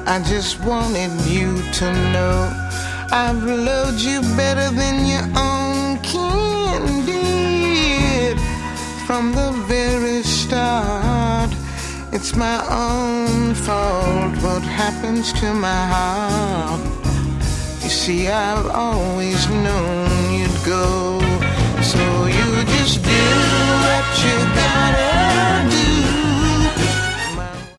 I just wanted you to know I've loved you better than your own kin did from the very start. It's my own fault what happens to my heart. You see, I've always known